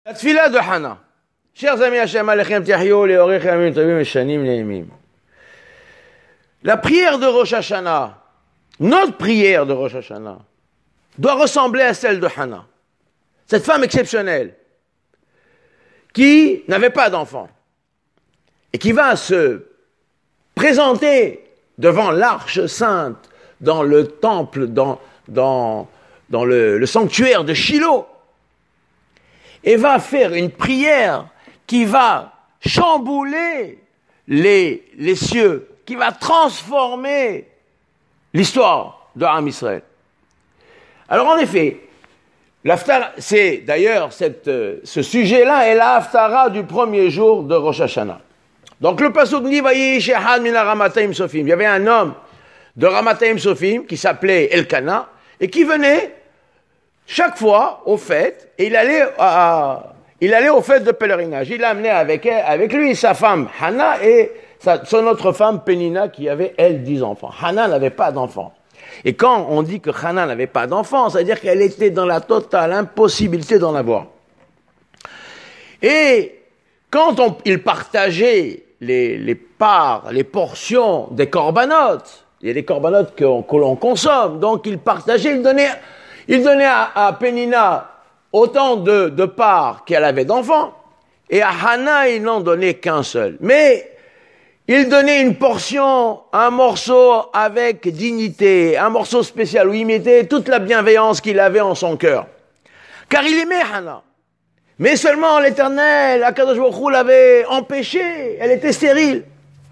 La tfila de Hana. Chers amis, Hashem Alechem Tiahyo, Leorech Yamim Tovim Shanim Neimim. La prière de Rosh Hashanah, notre prière de Rosh Hashanah, doit ressembler à celle de Hana. Cette femme exceptionnelle, qui n'avait pas d'enfant, et qui va se présenter devant l'arche sainte, dans le temple, dans le sanctuaire de Shiloh, et va faire une prière qui va chambouler les cieux, qui va transformer l'histoire de Am Israël. Alors en effet, l'Haftara, c'est d'ailleurs ce sujet-là est la Haftara du premier jour de Rosh Hashanah. Donc le pasuk dit Vayish echad min Ramatayim Sofim. Il y avait un homme de Ramatayim Sofim qui s'appelait Elkana et qui venait chaque fois aux fêtes et il allait aux fêtes de pèlerinage. Il amenait avec lui sa femme Hana et son autre femme Pénina qui avait elle 10 enfants. Hana n'avait pas d'enfants. Et quand on dit que Hana n'avait pas d'enfants, c'est-à-dire qu'elle était dans la totale impossibilité d'en avoir. Et quand il partageait les parts, les portions des corbanotes, il y a des corbanotes que l'on consomme, donc il partageait, il donnait à Pénina autant de parts qu'elle avait d'enfants, et à Hana, il n'en donnait qu'un seul. Mais il donnait une portion, un morceau avec dignité, un morceau spécial où il mettait toute la bienveillance qu'il avait en son cœur. Car il aimait Hana. Mais seulement l'Éternel, Akadosh Baruch Hu l'avait empêchée, elle était stérile.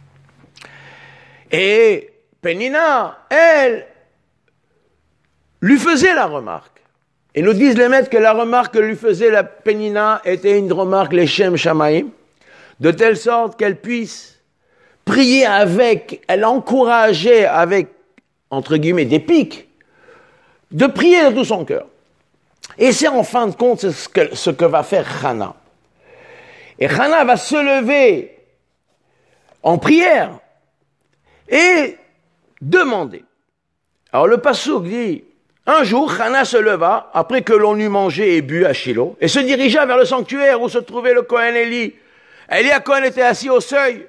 Et Pénina, elle, lui faisait la remarque. Et nous disent les maîtres que la remarque que lui faisait la Pénina était une remarque Leshem Shamaim, de telle sorte qu'elle puisse prier avec, elle encourageait avec, entre guillemets, des pics, de prier de tout son cœur. Et c'est en fin de compte ce que va faire Hana. Et Hana va se lever en prière et demander. Alors le passouk dit, un jour, Hana se leva, après que l'on eut mangé et bu à Shiloh, et se dirigea vers le sanctuaire où se trouvait le Kohen Eli. Eli Kohen était assis au seuil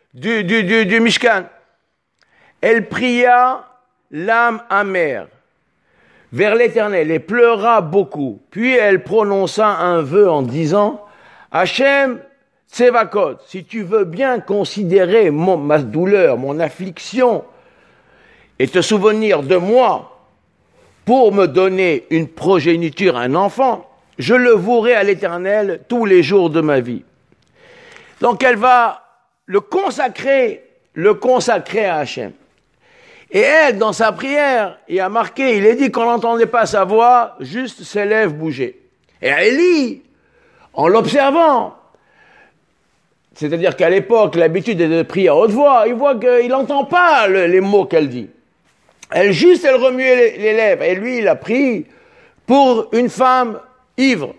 du Mishkan. Elle pria l'âme amère vers l'Éternel et pleura beaucoup. Puis elle prononça un vœu en disant, Hachem Tsevakot, si tu veux bien considérer ma douleur, mon affliction, et te souvenir de moi pour me donner une progéniture, un enfant, je le vouerai à l'Éternel tous les jours de ma vie. Donc elle va le consacrer à Hachem. Et elle, dans sa prière, il a marqué, il est dit qu'on n'entendait pas sa voix, juste ses lèvres bouger. Et Élie, en l'observant, c'est-à-dire qu'à l'époque, l'habitude est de prier à haute voix, il voit qu'il n'entend pas les mots qu'elle dit. Elle remuait les lèvres. Et lui, il a pris pour une femme ivre,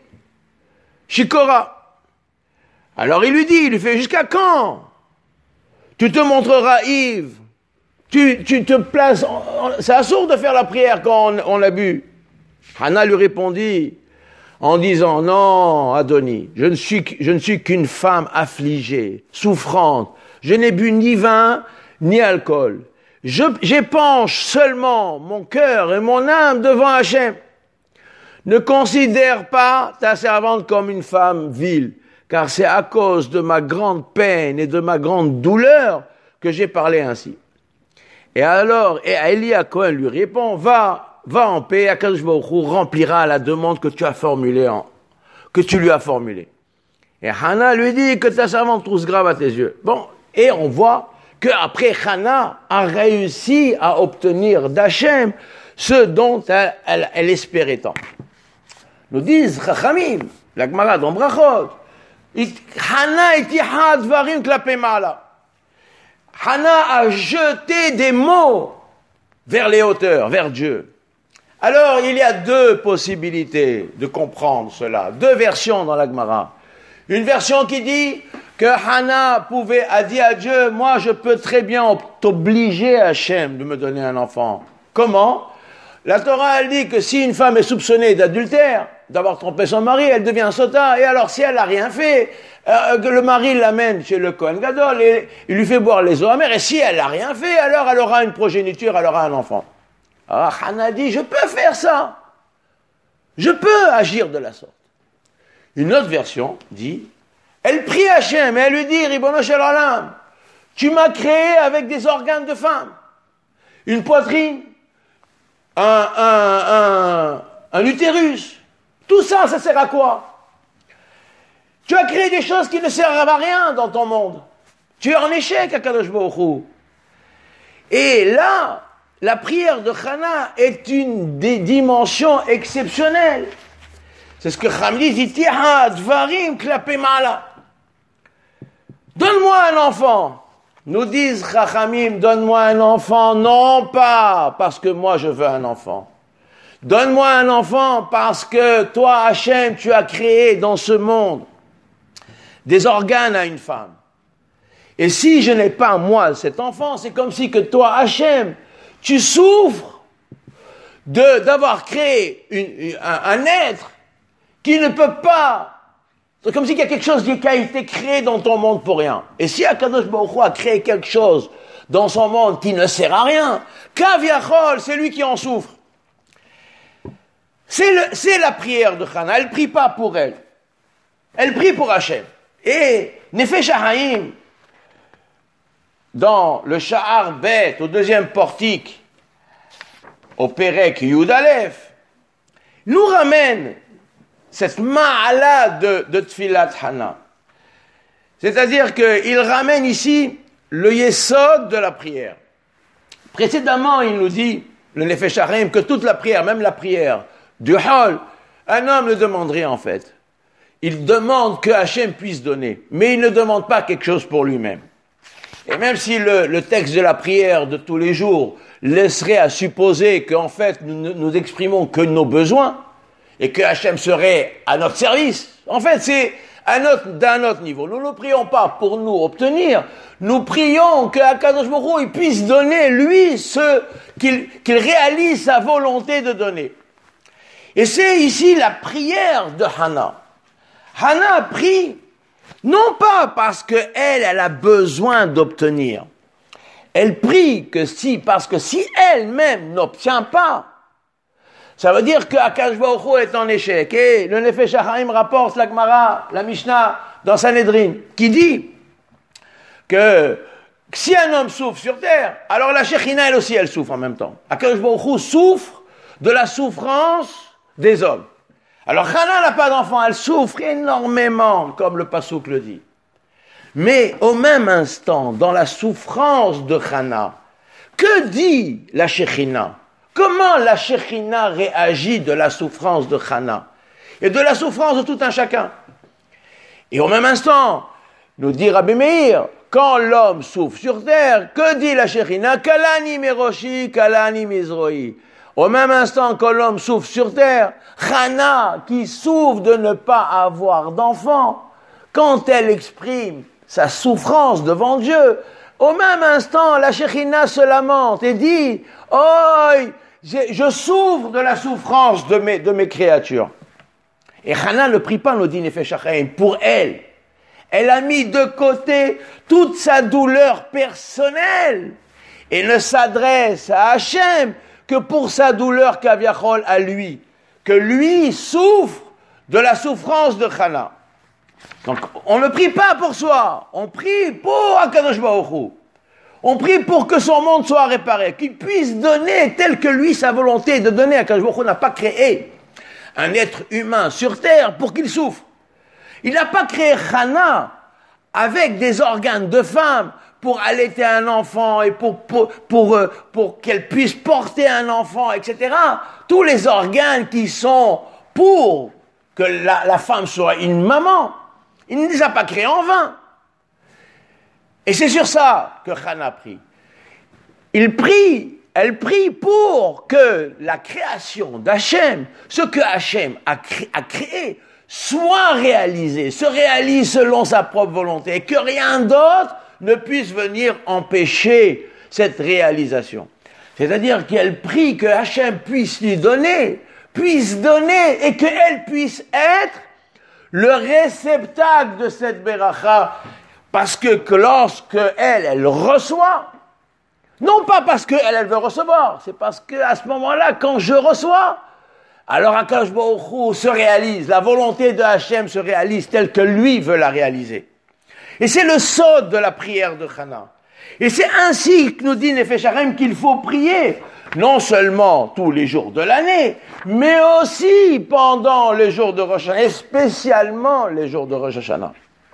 Shikora. Alors il lui fait, jusqu'à quand tu te montreras ivre? Tu te places, c'est absurde de faire la prière quand on a bu. Hana lui répondit en disant, non, Adoni, je ne suis qu'une femme affligée, souffrante. Je n'ai bu ni vin, ni alcool. J'épanche seulement mon cœur et mon âme devant Hachem. Ne considère pas ta servante comme une femme vile, car c'est à cause de ma grande peine et de ma grande douleur que j'ai parlé ainsi. Et alors, Eli Cohen lui répond, va en paix, Akadosh Baruch Hu remplira la demande que tu lui as formulée. Et Hana lui dit que ta servante trouve grave à tes yeux. Bon, et on voit qu'après Hana a réussi à obtenir d'Hachem ce dont elle espérait tant. Nous disent Chachamim, la Gemara dans Brachot, Hana itiha dvarim klape ma'ala. Hana a jeté des mots vers les hauteurs, vers Dieu. Alors, il y a deux possibilités de comprendre cela, deux versions dans la Gemara. Une version qui dit que Hana a dit à Dieu, moi je peux très bien t'obliger Hachem de me donner un enfant. Comment? La Torah elle dit que si une femme est soupçonnée d'adultère, d'avoir trompé son mari, elle devient sota. Et alors, si elle n'a rien fait, le mari l'amène chez le Kohen Gadol et il lui fait boire les eaux amères. Et si elle n'a rien fait, alors elle aura une progéniture, elle aura un enfant. Alors Hana dit, je peux faire ça. Je peux agir de la sorte. Une autre version dit, elle prie Hachem et elle lui dit, Ribono shel olam, tu m'as créé avec des organes de femme, une poitrine, un utérus. Tout ça, ça sert à quoi? Tu as créé des choses qui ne servent à rien dans ton monde. Tu es en échec, Akadosh Baruch Hu. Et là, la prière de Hana est une des dimensions exceptionnelles. C'est ce que Cham dit, Tiha dvarim klape mala. Donne-moi un enfant. Nous disent Chachamim, donne-moi un enfant, non pas parce que moi je veux un enfant. Donne-moi un enfant parce que toi, Hachem, tu as créé dans ce monde des organes à une femme. Et si je n'ai pas, moi, cet enfant, c'est comme si que toi, Hachem, tu souffres d'avoir créé un être qui ne peut pas. C'est comme s'il y a quelque chose qui a été créé dans ton monde pour rien. Et si Akadosh Baruch Hu a créé quelque chose dans son monde qui ne sert à rien, Kaviachol, c'est lui qui en souffre. C'est la prière de Hana. Elle ne prie pas pour elle. Elle prie pour Hachem. Et Nefesh HaHaim, dans le Sha'ar Bet, au deuxième portique, au Perek Yud Aleph, nous ramène cette ma'ala de Tfilat Hana. C'est-à-dire qu'il ramène ici le yesod de la prière. Précédemment, il nous dit, le Nefesh HaHaim, que toute la prière, même la prière du Hol, un homme ne demande rien en fait. Il demande que Hachem puisse donner, mais il ne demande pas quelque chose pour lui-même. Et même si le texte de la prière de tous les jours laisserait à supposer qu'en fait nous exprimons que nos besoins et que Hachem serait à notre service, en fait c'est d'un autre niveau. Nous ne prions pas pour nous obtenir, nous prions que Akadosh Baruch Hu il puisse donner lui qu'il réalise sa volonté de donner. Et c'est ici la prière de Hana. Hana prie non pas parce qu'elle a besoin d'obtenir. Elle prie parce que si elle-même n'obtient pas, ça veut dire que Akadosh Baruch Hu est en échec. Et le Nefesh HaHaim rapporte la Gemara, la Mishnah, dans Sanhedrin, qui dit que si un homme souffre sur terre, alors la Shekhinah, elle aussi, elle souffre en même temps. Akadosh Baruch Hu souffre de la souffrance des hommes. Alors Hana n'a pas d'enfant, elle souffre énormément, comme le Passouk le dit. Mais au même instant, dans la souffrance de Hana, que dit la Shekhinah? Comment la Shekhinah réagit de la souffrance de Hana et de la souffrance de tout un chacun? Et au même instant, nous dit Rabbi Meir, quand l'homme souffre sur terre, que dit la Shekhinah? Kalani meroshi, kalani mizroi. Au même instant que l'homme souffre sur terre, Hana, qui souffre de ne pas avoir d'enfant, quand elle exprime sa souffrance devant Dieu, au même instant, la Shekhinah se lamente et dit « Oh, je souffre de la souffrance de mes créatures. » Et Hana ne prie pas, nous dit Nefesh HaChaim, pour elle. Elle a mis de côté toute sa douleur personnelle et ne s'adresse à Hachem que pour sa douleur kaviachol à lui, que lui souffre de la souffrance de Hana. Donc, on ne prie pas pour soi, on prie pour Akadosh Baruch Hu. On prie pour que son monde soit réparé, qu'il puisse donner tel que lui, sa volonté de donner. Akadosh Baruch Hu n'a pas créé un être humain sur terre pour qu'il souffre. Il n'a pas créé Hana avec des organes de femme pour allaiter un enfant et pour qu'elle puisse porter un enfant, etc. Tous les organes qui sont pour que la femme soit une maman, il ne les a pas créés en vain. Et c'est sur ça que Hana prie. Elle prie pour que la création d'Hachem, ce que Hachem a créé, soit réalisé, se réalise selon sa propre volonté, et que rien d'autre ne puisse venir empêcher cette réalisation. C'est-à-dire qu'elle prie que Hachem puisse lui donner puisse donner et qu'elle puisse être le réceptacle de cette beracha, parce que lorsque elle reçoit, non pas parce qu'elle veut recevoir, c'est parce qu'à ce moment-là, quand je reçois, alors Akadosh Baruch Hu se réalise, la volonté de Hachem se réalise telle que lui veut la réaliser. Et c'est le sod de la prière de Hana. Et c'est ainsi que nous dit Nefesh Harem qu'il faut prier, non seulement tous les jours de l'année, mais aussi pendant les jours de Rosh Hashanah, et spécialement les jours de Rosh Hashanah.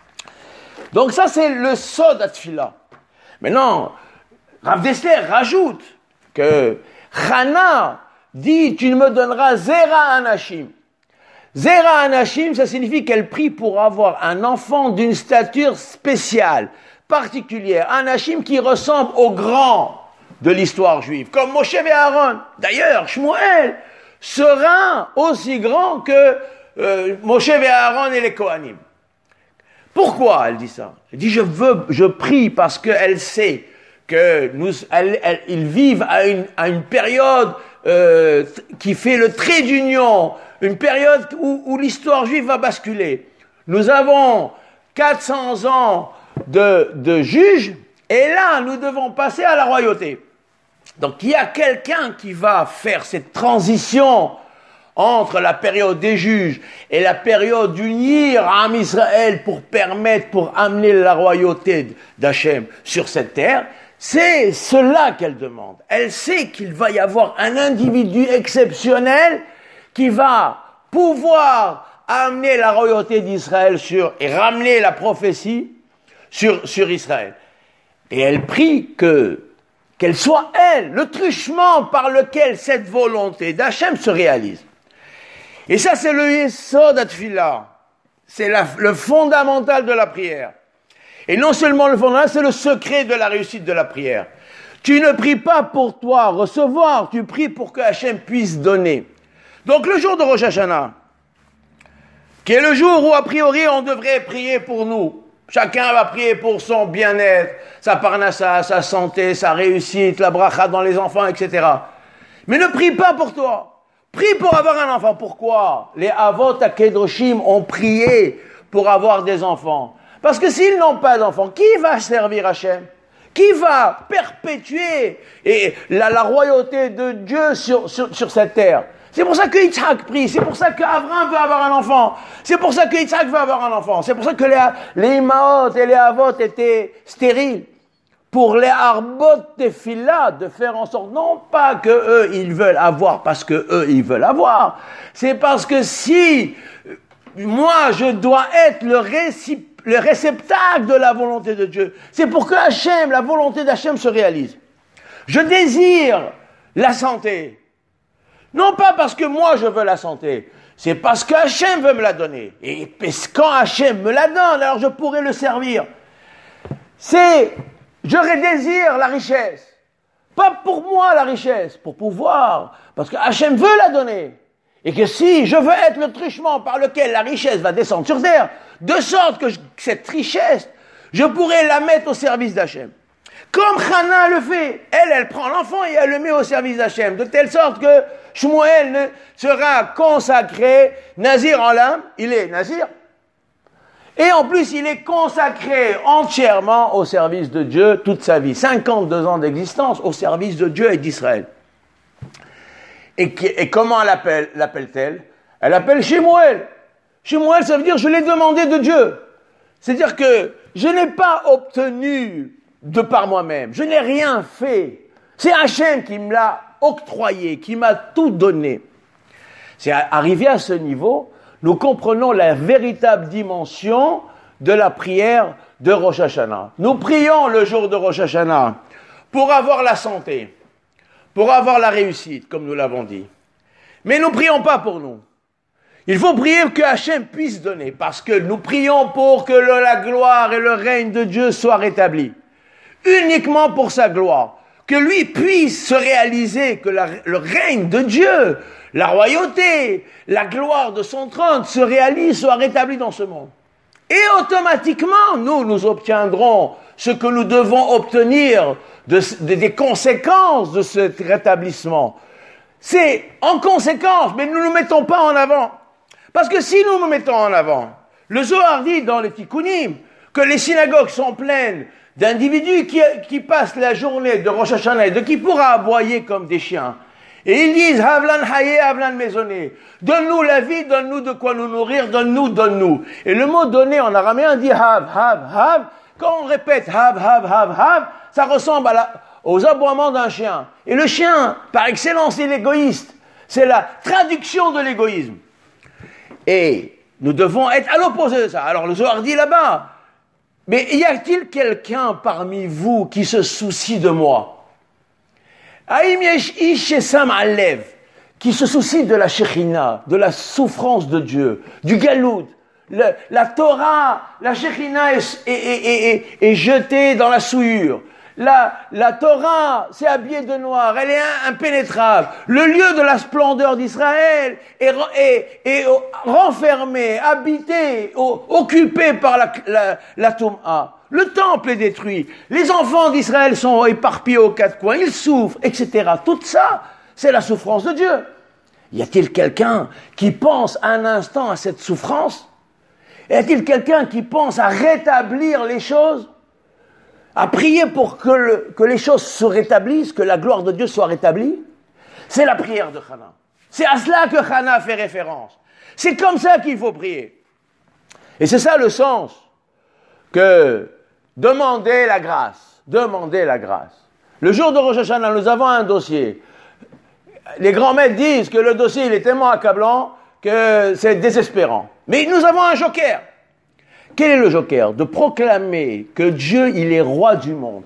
Donc ça, c'est le sod à Tfila. Maintenant, Rav Dessler rajoute que Hana dit, tu me donneras Zera Anashim. Zera Anashim, ça signifie qu'elle prie pour avoir un enfant d'une stature spéciale, particulière. Anashim qui ressemble aux grands de l'histoire juive, comme Moshe et Aaron. D'ailleurs, Shmuel sera aussi grand que Moshe et Aaron et les Kohanim. Pourquoi elle dit ça? Elle dit, je prie parce qu'elle sait que ils vivent à une période qui fait le trait d'union, une période où l'histoire juive va basculer. Nous avons 400 ans de juges, et là, nous devons passer à la royauté. Donc, il y a quelqu'un qui va faire cette transition entre la période des juges et la période d'unir Am Israël pour amener la royauté d'Hachem sur cette terre. C'est cela qu'elle demande. Elle sait qu'il va y avoir un individu exceptionnel qui va pouvoir amener la royauté d'Israël et ramener la prophétie sur Israël. Et elle prie qu'elle soit elle, le truchement par lequel cette volonté d'Hachem se réalise. Et ça, c'est le Yesod HaTfilah. C'est le fondamental de la prière. Et non seulement le fondamental, c'est le secret de la réussite de la prière. Tu ne pries pas pour toi recevoir, tu pries pour que Hachem puisse donner. Donc le jour de Rosh Hashanah, qui est le jour où a priori on devrait prier pour nous. Chacun va prier pour son bien-être, sa parnassa, sa santé, sa réussite, la bracha dans les enfants, etc. Mais ne prie pas pour toi. Prie pour avoir un enfant. Pourquoi? Les Avot HaKedoshim ont prié pour avoir des enfants. Parce que s'ils n'ont pas d'enfants, qui va servir Hachem? Qui va perpétuer la royauté de Dieu sur cette terre? C'est pour ça que Yitzhak prie, c'est pour ça qu'Abraham veut avoir un enfant, c'est pour ça que Yitzhak veut avoir un enfant, c'est pour ça que les Imaot et les Avot étaient stériles. Pour les Arbot Tefila, de faire en sorte, non pas que eux ils veulent avoir parce que eux ils veulent avoir, c'est parce que si moi je dois être le réceptacle de la volonté de Dieu, c'est pour que Hachem, la volonté d'Hachem se réalise. Je désire la santé. Non pas parce que moi je veux la santé, c'est parce que Hachem veut me la donner. Et quand Hachem me la donne, alors je pourrai le servir. Je désire la richesse. Pas pour moi la richesse, pour pouvoir, parce que Hachem veut la donner. Et que si je veux être le truchement par lequel la richesse va descendre sur terre, de sorte que cette richesse, je pourrai la mettre au service d'Hachem. Comme Hana le fait, elle prend l'enfant et elle le met au service d'Hachem, de telle sorte que Shmuel sera consacré, Nazir en l'âme, il est Nazir, et en plus il est consacré entièrement au service de Dieu toute sa vie, 52 ans d'existence au service de Dieu et d'Israël. Et comment l'appelle-t-elle? Elle appelle Shemuel. Shemuel, ça veut dire je l'ai demandé de Dieu. C'est-à-dire que je n'ai pas obtenu de par moi-même. Je n'ai rien fait. C'est Hachem qui me l'a octroyé, qui m'a tout donné. C'est arrivé à ce niveau, nous comprenons la véritable dimension de la prière de Rosh Hashanah. Nous prions le jour de Rosh Hashanah pour avoir la santé, pour avoir la réussite, comme nous l'avons dit. Mais nous ne prions pas pour nous. Il faut prier que Hachem puisse donner, parce que nous prions pour que la gloire et le règne de Dieu soient rétablis. Uniquement pour sa gloire. Que lui puisse se réaliser, que le règne de Dieu, la royauté, la gloire de son trône se réalise, soit rétablie dans ce monde. Et automatiquement, nous obtiendrons ce que nous devons obtenir des conséquences de ce rétablissement. c'est en conséquence, mais nous ne nous mettons pas en avant. Parce que si nous nous mettons en avant, le Zohar dit dans les Tikkunim que les synagogues sont pleines d'individus qui passent la journée de Rosh Hashanah et de Kippour à aboyer comme des chiens. Et ils disent, Havlan Haye, Havlan Maisonné. Donne-nous la vie, donne-nous de quoi nous nourrir, donne-nous, donne-nous. Et le mot donner en araméen dit Hav, Hav, Hav. Quand on répète Hav, Hav, Hav, Hav, ça ressemble aux aboiements d'un chien. Et le chien, par excellence, est l'égoïste. C'est la traduction de l'égoïsme. Et nous devons être à l'opposé de ça. Alors le Zohar dit là-bas, mais y a-t-il quelqu'un parmi vous qui se soucie de moi? Haïm yesh ish shesam alev, qui se soucie de la Shekhinah, de la souffrance de Dieu, du galout. La Torah, la Shekhinah est jetée dans la souillure. La Torah s'est habillée de noir, elle est impénétrable. Le lieu de la splendeur d'Israël est renfermé, habité, occupé par la Toum'a. Le temple est détruit. Les enfants d'Israël sont éparpillés aux quatre coins, ils souffrent, etc. Tout ça, c'est la souffrance de Dieu. Y a-t-il quelqu'un qui pense un instant à cette souffrance? Y a-t-il quelqu'un qui pense à rétablir les choses? À prier pour que les choses se rétablissent, que la gloire de Dieu soit rétablie? C'est la prière de Hana. C'est à cela que Hana fait référence. C'est comme ça qu'il faut prier. Et c'est ça le sens que demander la grâce. Demander la grâce. Le jour de Rosh Hashanah, nous avons un dossier. Les grands maîtres disent que le dossier il est tellement accablant que c'est désespérant. Mais nous avons un joker. Quel est le joker? De proclamer que Dieu, il est roi du monde.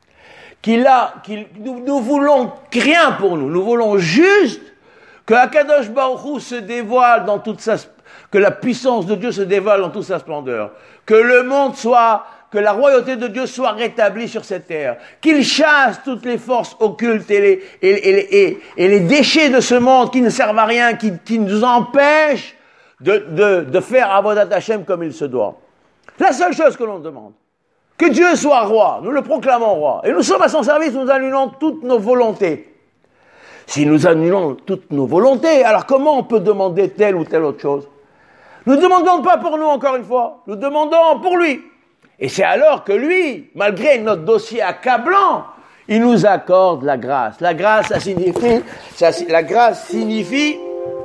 Nous voulons rien pour nous. Nous voulons juste que Akadosh Baruch Hu se dévoile dans toute que la puissance de Dieu se dévoile dans toute sa splendeur. Que le monde que la royauté de Dieu soit rétablie sur cette terre. Qu'il chasse toutes les forces occultes et les déchets de ce monde qui ne servent à rien, qui nous empêchent de faire Avodat Hashem comme il se doit. La seule chose que l'on demande, que Dieu soit roi, nous le proclamons roi, et nous sommes à son service, nous annulons toutes nos volontés. Si nous annulons toutes nos volontés, alors comment on peut demander telle ou telle autre chose? Nous ne demandons pas pour nous, encore une fois, nous demandons pour lui. Et c'est alors que lui, malgré notre dossier accablant, il nous accorde la grâce. La grâce, ça signifie, la grâce signifie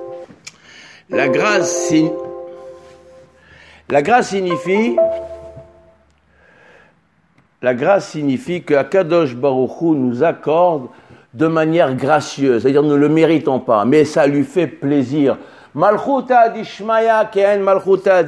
que Akadosh Baruch Hu nous accorde de manière gracieuse, c'est-à-dire nous ne le méritons pas, mais ça lui fait plaisir. Malchuta d'Ishmaya ken malchuta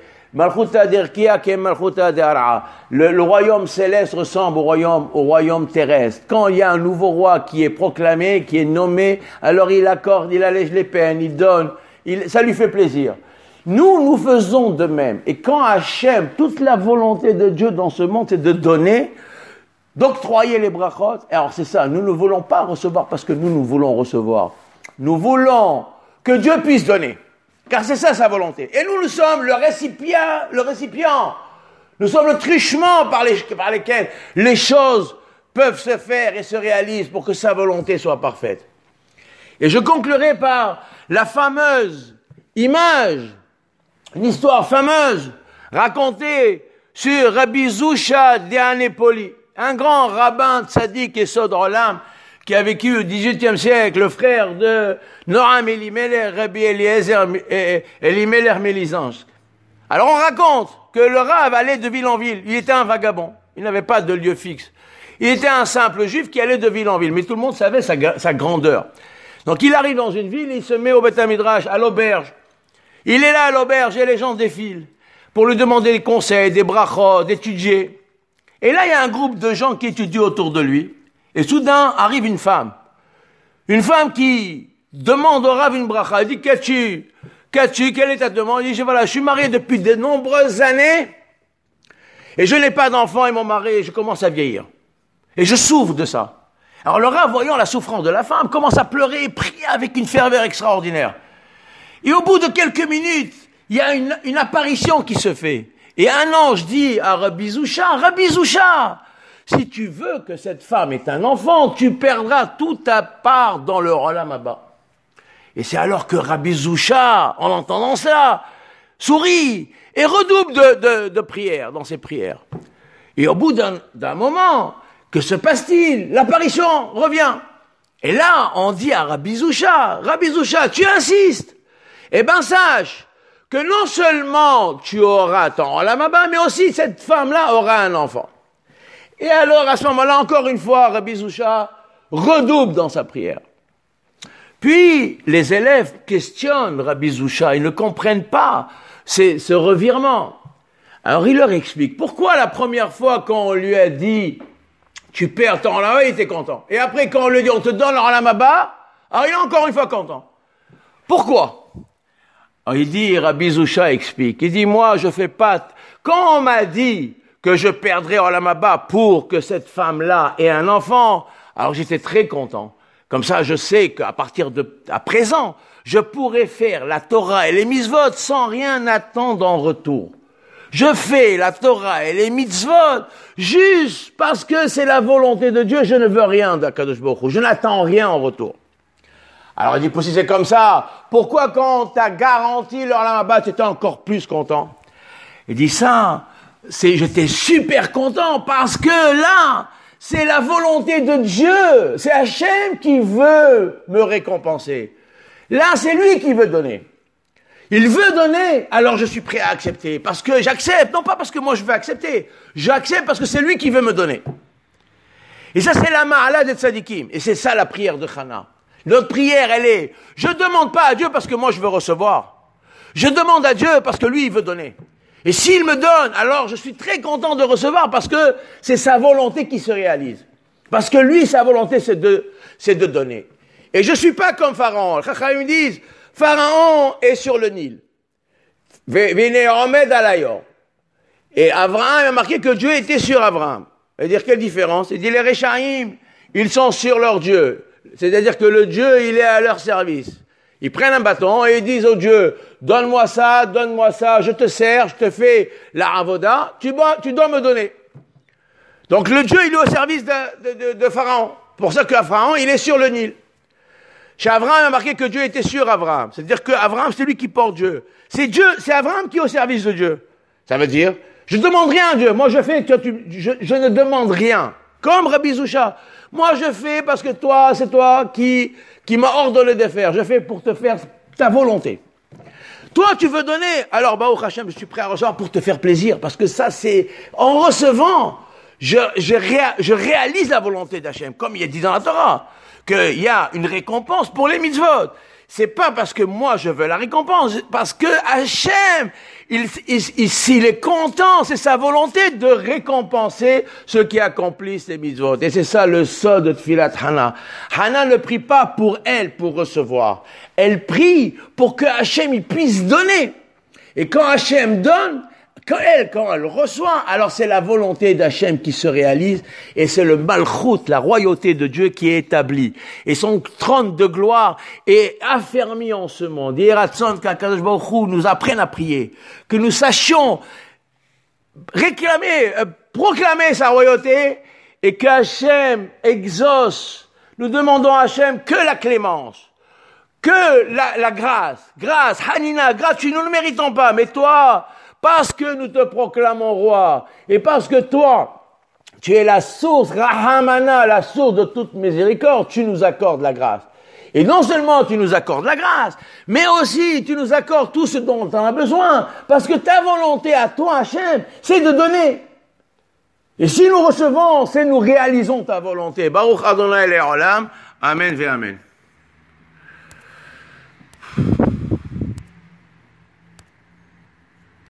d'Erkia ken malchuta d'Ara. Le royaume céleste ressemble au royaume terrestre. Quand il y a un nouveau roi qui est proclamé, qui est nommé, alors il accorde, il allège les peines, il donne, ça lui fait plaisir. Nous faisons de même. Et quand Hachem, toute la volonté de Dieu dans ce monde, c'est de donner, d'octroyer les brachot, alors c'est ça, nous ne voulons pas recevoir parce que nous voulons recevoir. Nous voulons que Dieu puisse donner. Car c'est ça sa volonté. Et nous sommes le récipient. Nous sommes le truchement par lesquels les choses peuvent se faire et se réalisent pour que sa volonté soit parfaite. Et je conclurai par la fameuse image, une histoire fameuse racontée sur Rabbi Zusha d'Anépoli, un grand rabbin tzaddik et Sod Olam qui a vécu au XVIIIe siècle, le frère de Noam Elimelech, Rabbi Eliezer Elimelech Melizansk. Alors on raconte que le Rav allait de ville en ville. Il était un vagabond. Il n'avait pas de lieu fixe. Il était un simple juif qui allait de ville en ville. Mais tout le monde savait sa grandeur. Donc il arrive dans une ville, il se met au Beth Midrash, à l'auberge. Il est là à l'auberge et les gens défilent pour lui demander des conseils, des brachot, d'étudier. Et là, il y a un groupe de gens qui étudient autour de lui. Et soudain, arrive une femme. Une femme qui demande au Rav une bracha. Elle dit, qu'as-tu? Quelle est ta demande? Il dit, voilà, je suis marié depuis de nombreuses années et je n'ai pas d'enfant et mon mari, je commence à vieillir. Et je souffre de ça. Alors le Rav, voyant la souffrance de la femme, commence à pleurer et prier avec une ferveur extraordinaire. Et au bout de quelques minutes, il y a une apparition qui se fait. Et un ange dit à Rabbi Zusha, si tu veux que cette femme ait un enfant, tu perdras toute ta part dans le Olam Haba. Et c'est alors que Rabbi Zoucha, en entendant ça, sourit et redouble de prières, dans ses prières. Et au bout d'un moment, que se passe-t-il? L'apparition revient. Et là, on dit à Rabbi Zoucha, tu insistes. Eh ben, sache que non seulement tu auras ton Olam Haba, mais aussi cette femme-là aura un enfant. Et alors, à ce moment-là, encore une fois, Rabbi Zoucha redouble dans sa prière. Puis, les élèves questionnent Rabbi Zoucha, ils ne comprennent pas ce revirement. Alors, il leur explique pourquoi la première fois qu'on lui a dit tu perds ton Olam Haba, il était content. Et après, quand on lui dit on te donne l'Olam Haba, alors il est encore une fois content. Pourquoi? Alors, il dit, Rabbi Zoucha explique, il dit, moi, je fais pas, quand on m'a dit que je perdrais Olam Haba pour que cette femme-là ait un enfant, alors j'étais très content. Comme ça, je sais qu'à partir à présent, je pourrais faire la Torah et les mitzvot sans rien attendre en retour. Je fais la Torah et les mitzvot juste parce que c'est la volonté de Dieu, je ne veux rien d'Akadosh Baruch Hu, je n'attends rien en retour. Alors il dit, si c'est comme ça, pourquoi quand on t'a garanti l'Olam Haba, tu étais encore plus content? Il dit ça, j'étais super content parce que là, c'est la volonté de Dieu, c'est Hachem qui veut me récompenser. Là, c'est lui qui veut donner. Il veut donner, alors je suis prêt à accepter, parce que j'accepte, non pas parce que moi je veux accepter, j'accepte parce que c'est lui qui veut me donner. Et ça, c'est la ma'ala des tzadikim, et c'est ça la prière de Chana. Notre prière, elle est, je demande pas à Dieu parce que moi je veux recevoir. Je demande à Dieu parce que lui, il veut donner. Et s'il me donne, alors je suis très content de recevoir parce que c'est sa volonté qui se réalise. Parce que lui, sa volonté, c'est de donner. Et je suis pas comme Pharaon. Les Chachamim disent, Pharaon est sur le Nil. Vene Omed Alayor. Et Abraham a marqué que Dieu était sur Abraham. C'est-à-dire, quelle différence? Il dit, les Réchaïm, ils sont sur leur Dieu. C'est-à-dire que le Dieu, il est à leur service. Ils prennent un bâton et ils disent au Dieu, donne-moi ça, je te sers, je te fais la avoda, tu dois me donner. Donc le Dieu, il est au service de Pharaon. Pour ça que Pharaon, il est sur le Nil. Chez Abraham, il a marqué que Dieu était sur Abraham. C'est-à-dire que Abraham, c'est lui qui porte Dieu. C'est Abraham qui est au service de Dieu. Ça veut dire, je ne demande rien à Dieu. Moi, je ne demande rien. Comme Rabbi Zoucha. Moi, je fais parce que c'est toi qui m'a ordonné de faire. Je fais pour te faire ta volonté. Toi, tu veux donner. Alors, Baruch Hashem, je suis prêt à recevoir pour te faire plaisir. Parce que ça, c'est, en recevant, je réalise la volonté d'Hachem. Comme il est dit dans la Torah, qu'il y a une récompense pour les mitzvot. C'est pas parce que moi je veux la récompense, parce que Hachem, s'il est content, c'est sa volonté de récompenser ceux qui accomplissent les mitzvot. Et c'est ça le sod de Tfilat Hana. Hana ne prie pas pour elle, pour recevoir. Elle prie pour que Hachem il puisse donner. Et quand Hachem donne, quand elle reçoit, alors c'est la volonté d'Hachem qui se réalise, et c'est le malchut, la royauté de Dieu qui est établie. Et son trône de gloire est affermi en ce monde. Et Ratson qu'Akadosh Baruch Hu nous apprenne à prier, que nous sachions proclamer sa royauté, et qu'Hachem exauce. Nous demandons à Hachem que la clémence, que la grâce, Hanina, gratuit, nous ne méritons pas, mais toi, parce que nous te proclamons roi, et parce que toi, tu es la source, Rahamana, la source de toute miséricorde, tu nous accordes la grâce. Et non seulement tu nous accordes la grâce, mais aussi tu nous accordes tout ce dont on a besoin, parce que ta volonté à toi, Hachem, c'est de donner. Et si nous recevons, c'est nous réalisons ta volonté. Baruch Adonai Le'olam, Amen ve Amen.